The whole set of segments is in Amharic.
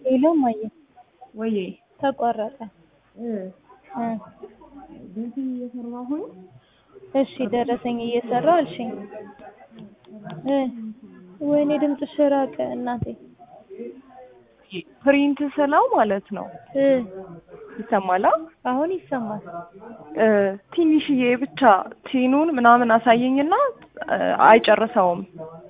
ሄሎ ማየ ወይ ተቋረጠ። ቢዚ እየሰራሁኝ እሺ ደረሰኝ እየሰራሁ አልሽኝ። ወይኔ ድምፅሽ ራቀ እናቴ። ፕሪንት ስለው ማለት ነው ይሰማላ? አሁን ይሰማል። ትንሽዬ ብቻ ቲኑን ምናምን አሳየኝና አይጨርሰውም።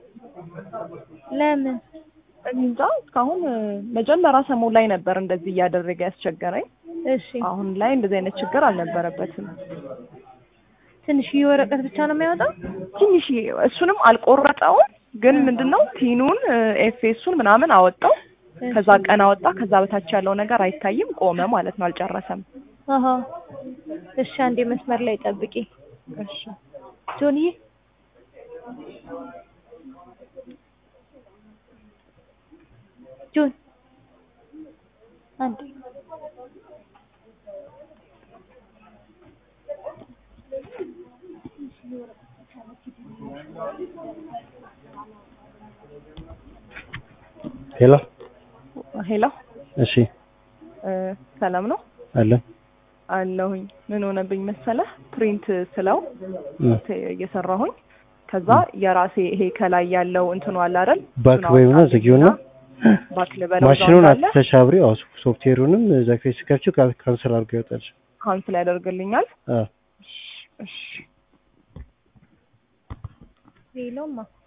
ለምን? እንጃ እስካሁን መጀመሪያ ሰሞን ላይ ነበር እንደዚህ እያደረገ ያስቸገረኝ። እሺ አሁን ላይ እንደዚህ አይነት ችግር አልነበረበትም። ትንሽዬ ወረቀት ብቻ ነው የሚያወጣው? ትንሽዬ እሱንም አልቆረጠውም፣ ግን ምንድነው ቲኑን ኤፍኤሱን ምናምን አወጣው። ከዛ ቀን አወጣ። ከዛ በታች ያለው ነገር አይታይም፣ ቆመ ማለት ነው፣ አልጨረሰም። አሃ እሺ አንዴ መስመር ላይ ጠብቂ። እሺ ጆኒ ጆን አንዴ ሄሎ ሄሎ። እሺ ሰላም ነው አለ አለሁኝ። ምን ሆነብኝ መሰለህ? ፕሪንት ስለው እየሰራሁኝ ከዛ የራሴ ይሄ ከላይ ያለው እንትኑ አለ አይደል? ባክ ወይም ነው ዘጊውና ባክ ለበለው ማሽኑን አትተሻብሪ። አው ሶፍትዌሩንም ዘክሬስ ከፍቹ ካንሰል አድርጎ ያወጣል። ካንሰል ያደርግልኛል። እሺ ሄሎማ